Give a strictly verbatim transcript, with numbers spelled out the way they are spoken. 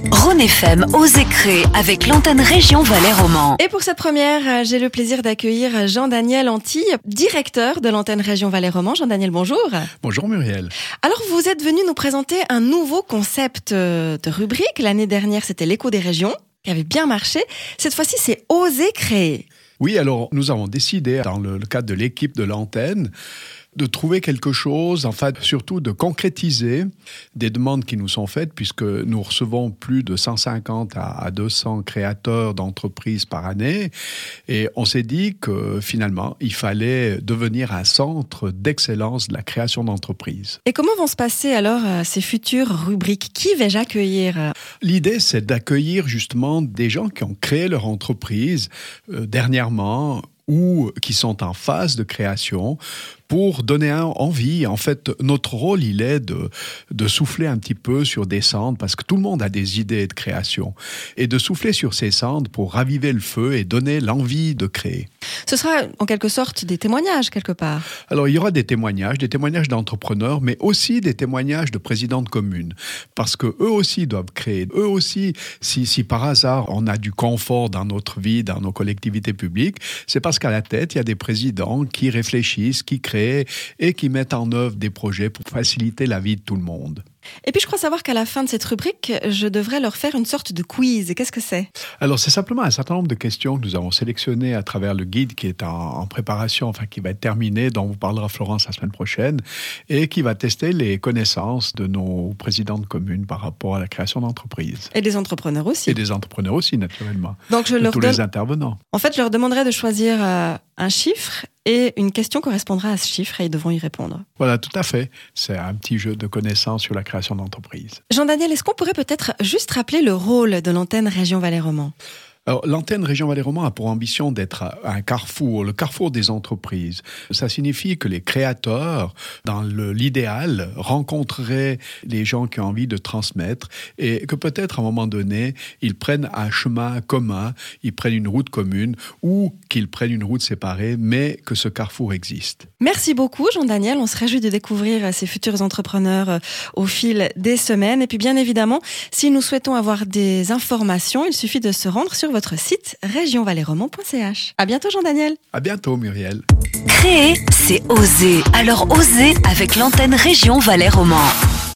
Rhône F M, Osez Créer avec l'antenne Région Valais-Roman. Et pour cette première, j'ai le plaisir d'accueillir Jean-Daniel Antille, directeur de l'antenne Région Valais-Roman. Jean-Daniel, bonjour. Bonjour Muriel. Alors, vous êtes venu nous présenter un nouveau concept de rubrique. L'année dernière, c'était l'écho des régions, qui avait bien marché. Cette fois-ci, c'est Osez Créer. Oui, alors nous avons décidé, dans le cadre de l'équipe de l'antenne, de trouver quelque chose, en fait, surtout de concrétiser des demandes qui nous sont faites, puisque nous recevons plus de cent cinquante à deux cents créateurs d'entreprises par année. Et on s'est dit que finalement, il fallait devenir un centre d'excellence de la création d'entreprises. Et comment vont se passer alors ces futures rubriques? Qui vais-je accueillir? L'idée, c'est d'accueillir justement des gens qui ont créé leur entreprise euh, dernièrement, ou qui sont en phase de création, pour donner envie. En fait, notre rôle, il est de, de souffler un petit peu sur des cendres, parce que tout le monde a des idées de création, et de souffler sur ces cendres pour raviver le feu et donner l'envie de créer. Ce sera en quelque sorte des témoignages quelque part. Alors, il y aura des témoignages, des témoignages d'entrepreneurs, mais aussi des témoignages de présidents de communes, parce que eux aussi doivent créer. Eux aussi, si, si par hasard on a du confort dans notre vie, dans nos collectivités publiques, c'est parce qu'à la tête, il y a des présidents qui réfléchissent, qui créent et qui mettent en œuvre des projets pour faciliter la vie de tout le monde. Et puis je crois savoir qu'à la fin de cette rubrique, je devrais leur faire une sorte de quiz. Qu'est-ce que c'est? Alors c'est simplement un certain nombre de questions que nous avons sélectionnées à travers le guide qui est en, en préparation, enfin qui va être terminé, dont vous parlera Florence la semaine prochaine, et qui va tester les connaissances de nos présidents de communes par rapport à la création d'entreprises. Et des entrepreneurs aussi. Et des entrepreneurs aussi, naturellement. Donc je de leur tous donne... les intervenants. En fait, je leur demanderai de choisir euh, un chiffre et une question correspondra à ce chiffre et ils devront y répondre. Voilà, tout à fait. C'est un petit jeu de connaissances sur la création d'entreprises. Jean-Daniel, est-ce qu'on pourrait peut-être juste rappeler le rôle de l'antenne Région Valais-Roman ? Alors, l'antenne Région Valais-Roman a pour ambition d'être un carrefour, le carrefour des entreprises. Ça signifie que les créateurs, dans le, l'idéal, rencontreraient les gens qui ont envie de transmettre et que peut-être à un moment donné, ils prennent un chemin commun, ils prennent une route commune ou qu'ils prennent une route séparée, mais que ce carrefour existe. Merci beaucoup Jean-Daniel, on se réjouit de découvrir ces futurs entrepreneurs au fil des semaines. Et puis bien évidemment, si nous souhaitons avoir des informations, il suffit de se rendre sur votre site région valais roman point c h. À bientôt Jean-Daniel. À bientôt Muriel. Créer, c'est oser. Alors osez avec l'antenne Région Valais-Roman.